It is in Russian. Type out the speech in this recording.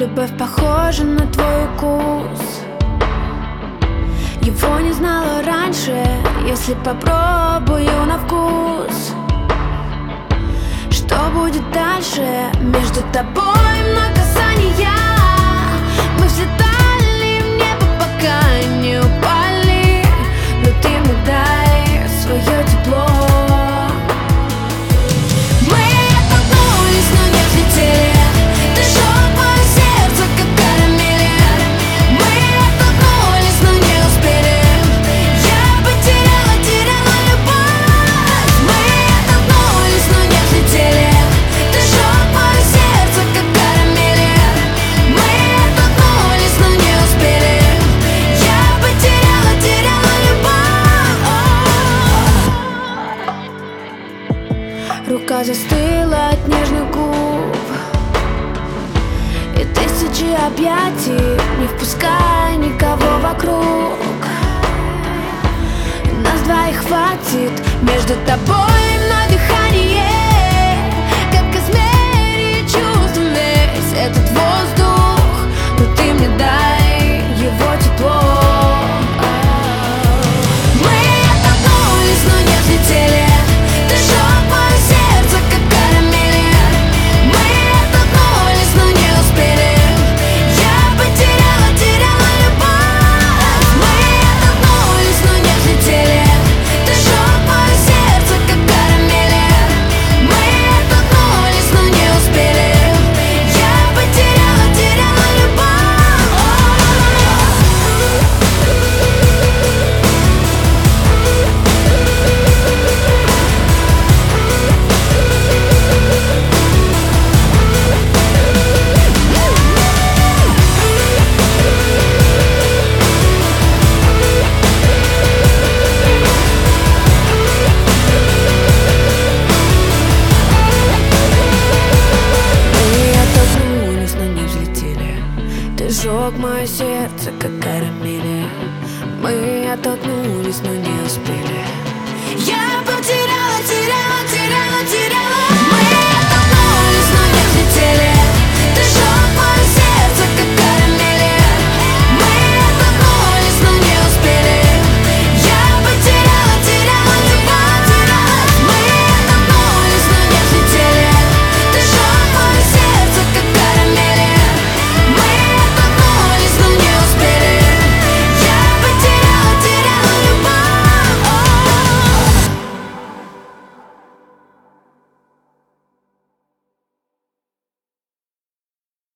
Любовь похожа на твой укус. Его не знала раньше, если попробую на вкус. Что будет дальше? Между тобой много касания. Мы взлетали в небо, пока не упали. Но ты мне дай свое тепло. Мы оттолкнулись, но не взлетели. Ты жёг мое сердце, как карамели. Мы оттолкнулись, но не успели. Я потеряла любовь. Мы оттолкнулись, но не взлетели. Ты жёг мое сердце, как карамели. Мы оттолкнулись, но не успели. Я потеряла любовь. Рука застыла от нежных губ и тысячи объятий, не впускай никого вокруг. Нас двоих хватит, между тобой и мной дыхание, как измерить чувствами этот воздух. Но ты мне дай его тепло. Мы оттолкнулись, но не взлетели. Ты жёг мое сердце, как карамели. Мы оттолкнулись, но не успели. Я потеряла любовь. Мы оттолкнулись, но не взлетели. Ты жёг мое сердце, как карамели. Мы оттолкнулись, но не успели. Я потеряла любовь. Мы оттолкнулись, но не взлетели. Ты жёг мое сердце, как карамели. Мы оттолкнулись, но не успели.